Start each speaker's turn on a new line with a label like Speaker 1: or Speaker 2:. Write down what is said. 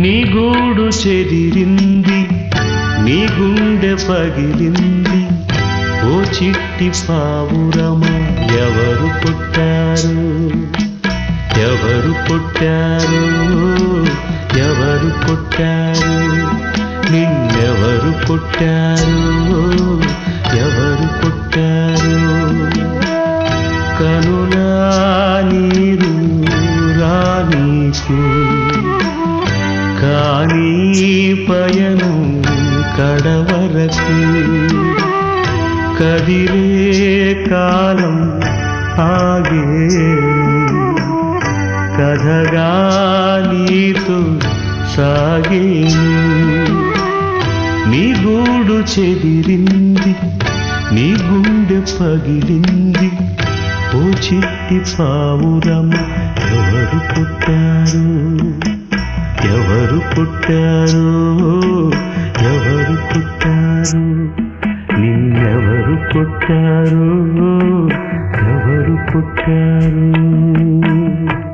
Speaker 1: నీ గూడు చెదిరింది, నీ గుండె పగిలింది. ఓ చిట్టి పావురమ ఎవరు పుట్టారు, ఎవరు పుట్టారు, ఎవరు పుట్టారు, నిన్నెవరు పుట్టారు, ఎవరు పుట్టారు. కనులా నీరు రానీకు కానీ పయనం కడవరకు. కదిలే కాలం ఆగేను, కథగా నీతో సాగేను. నీ గూడు చెదిరింది, నీ గుండె పగిలింది. ఓ చిట్టి పావురమ ఎవరు పుట్టారు, ఎవరు పుట్టారు, ఎవరు పుట్టారు, నిన్నెవరు పుట్టారు, ఎవరు పుట్టారు.